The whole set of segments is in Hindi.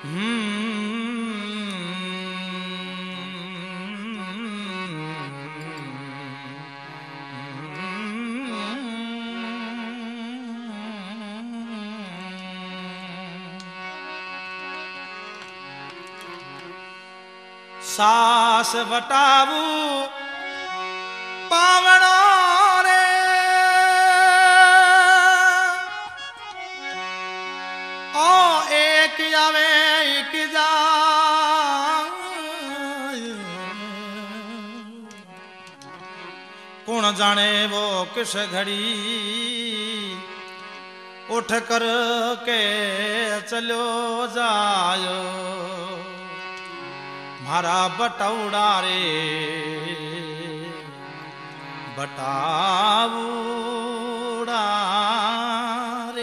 सास बटावू पावणो रे ओ एक आवे एक जा कौन जाने वो किस घड़ी उठ कर के चलो जायो मारा बटौड़ा रे बटावूड़ा रे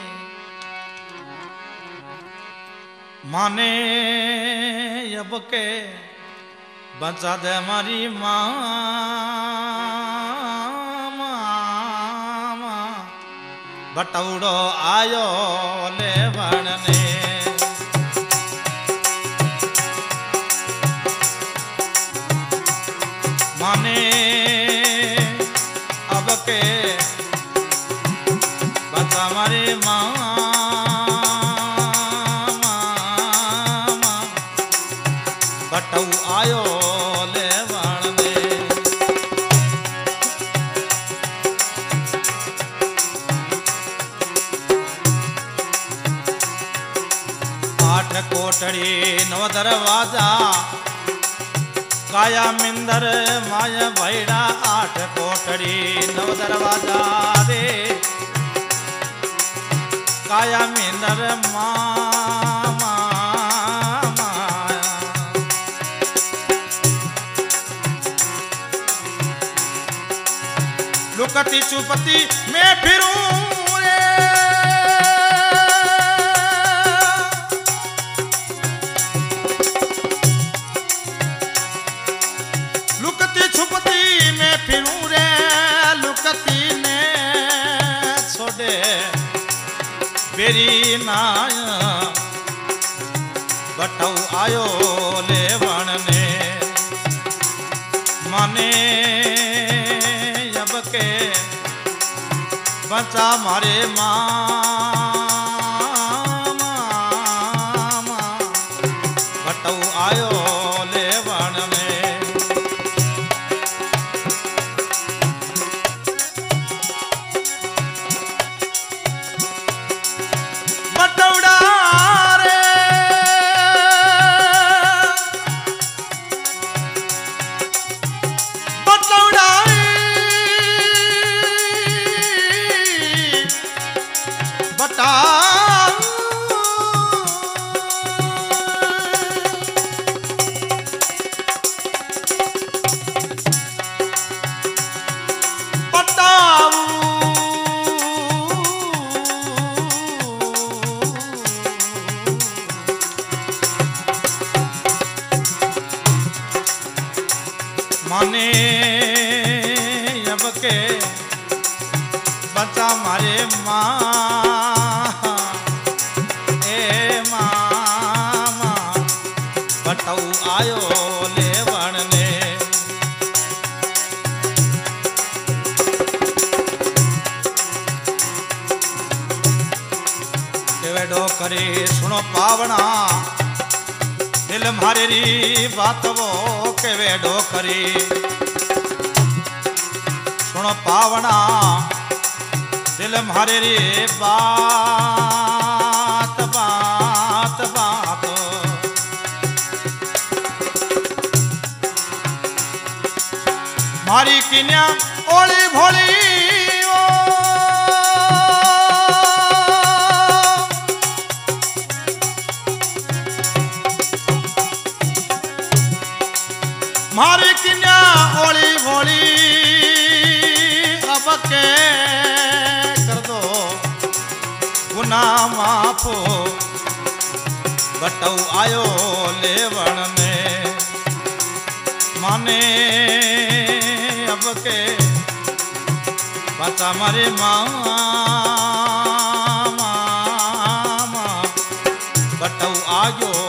माने अब के बचा दे मारी माँ बटौड़ो आयो ले बनने माने अब के बचा मारे माँ बटऊ आयो ले बनने आठ कोटड़ी नव दरवाजा काया मिंदर माया भैड़ा आठ कोटड़ी नव दरवाजा रे काया मिंदर माया लुकती चुपती मैं फिरूं रे छुपती में फिरूं रे लुकती ने छोड़े बेरी नाया बटऊ आयो ले बनने माने अब के बचा मारे माँ बटऊ आयो ले बनने माने अब के बचा मारे माँ ए मामा बटऊ आयो ले बनने केवड़ो करे सुनो पावना दिल मारे री बात वो के वेडो करी सुनो पावना दिल मारे री बात बात बात मारी किन्या ओली भोली मारी किन्या ओली भोली अब के कर दो गुनाह माफ बटऊ आयो लेवण में माने अब के बचा मारे मामा बटऊ आयो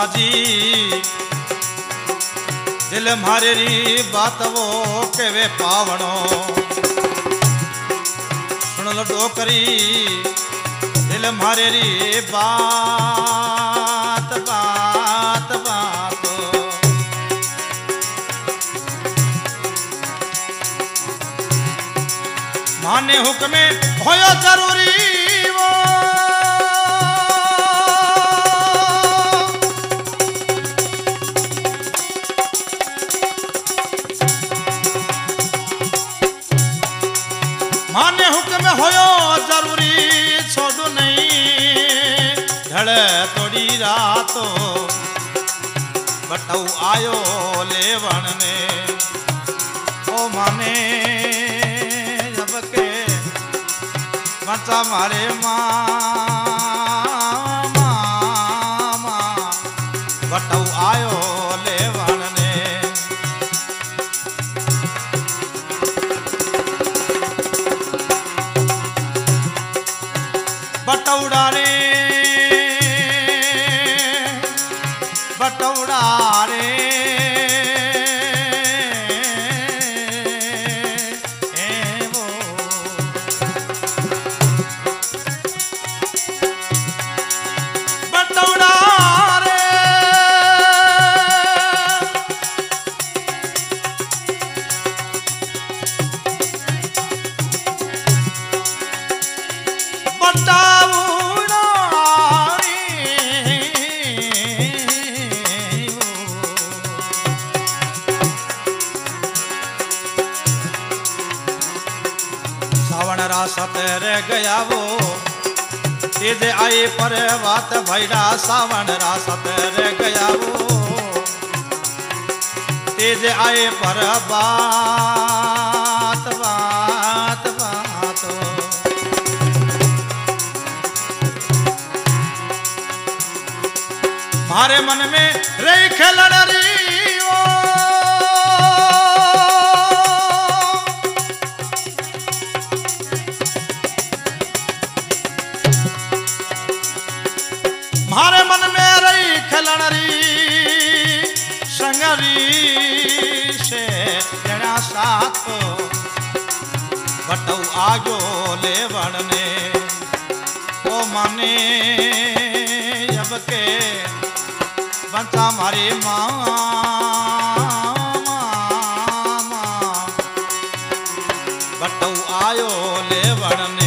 बाजी दिल मारे री बात वो केवे पावणो सुन लो डोकरी दिल मारे री बात बात बात माने हुक्मे होयो जरूरी वो माने हुक्म होयो जरूरी छोड़ू नहीं ढले तोड़ी रातो बटऊ आयो लेवण ने ओ माने जब के बचा मारे मामा बटऊ आयो लेवण ने बटौड़ा रे बटौड़ा रे वो बटौड़ा रे रासत रह गया वो तेज आए पर बात भैरा सावन रासत रह गया वो तेज आए पर बात बात बात मारे मन में रही खेलन री मारे मन में रही खेलन री संगरी से जना साथ बटऊ आगो लेवण ने ओ माने जब के बंचा मारी मामा बटऊ आयो लेवण ने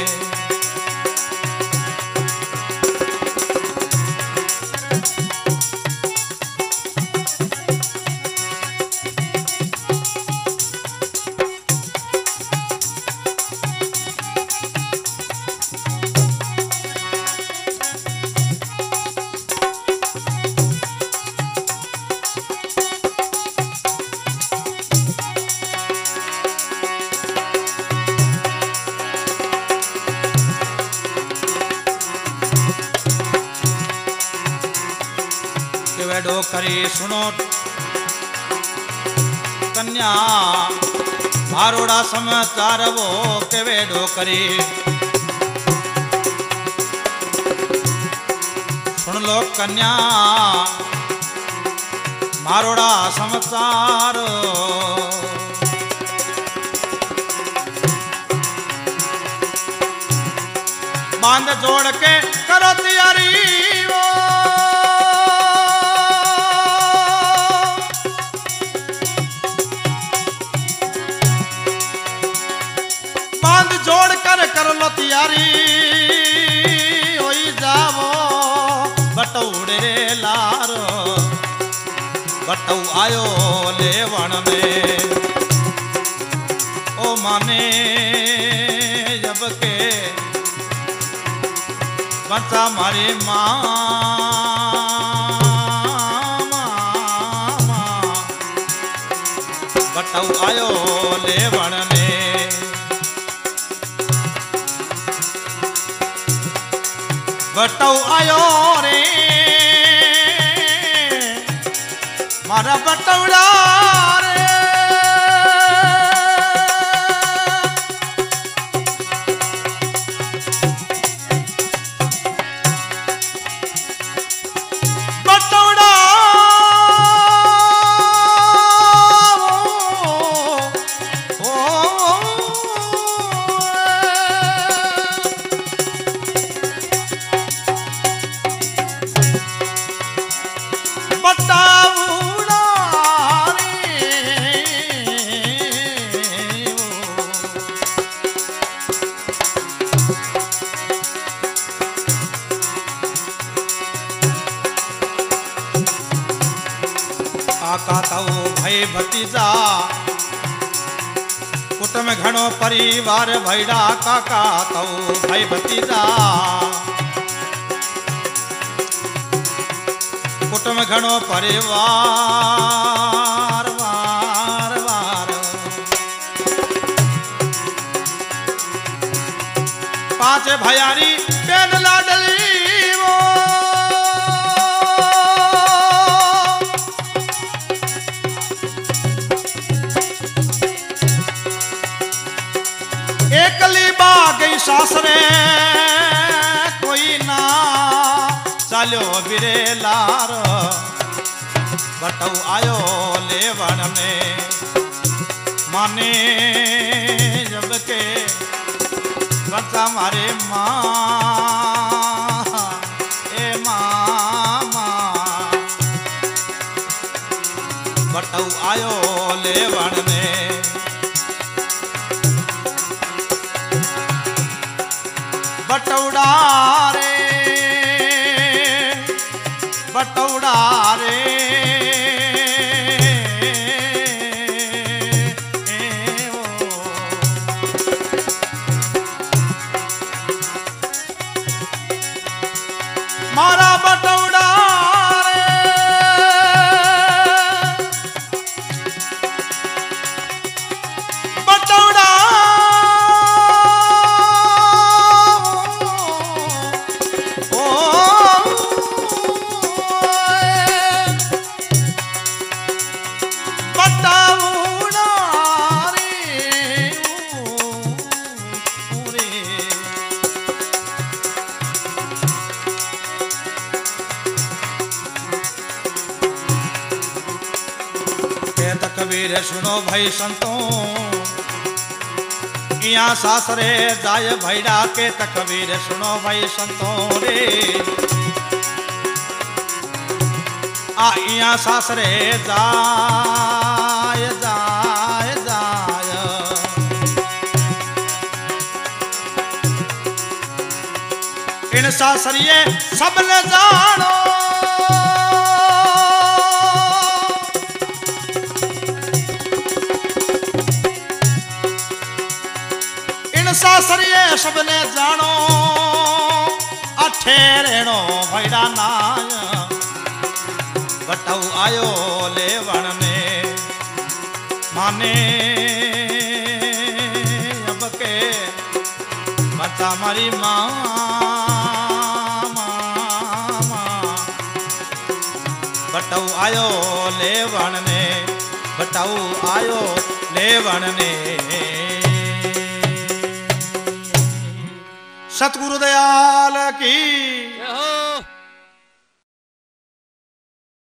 डोकरी सुनो कन्या मारोड़ा समाचार वो केवे डोकरी सुन लो कन्या मारोड़ा समाचार बांध जोड़ के करो तैयारी जोड़ कर लो तैयारी होई जावो बटौड़े लारो बटऊ आयो लेवण में ओ माने जब के बचा मारी मामा बटऊ आयो लेवण में बटऊ आयो रे मारा बटौड़ा रे बटौड़ा तऊ भाई भतीजा कुटुंब घणो परिवार भैडा काका तऊ भाई भतीजा कुटुंब घणो परिवार वार वार पांच भैयारी बेन लाडली वो एकली बागई सासरे कोई ना चालो बिरे लार बटऊ आयो लेवन में माने जब के बच्चा मारे माँ ए मामा बटऊ आयो लेवन में बटौड़ा रे बटौड़ा रे मारा बटौड़ा रे बटौड़ा कबीर सुनो भाई संतों इया सासरे जाय भैडा के कबीर सुनो भाई संतों रे आ इया सासरे जाय जाय जाय इन सासरिये सबने जानो सासरिये सबने जानो अठेरेणो भैडा नाय बटऊ आयो लेवन में माने अब के बच्चा मारी माँ बटऊ आयो लेवन में बटऊ आयो लेवन में सतगुरु दयाल की।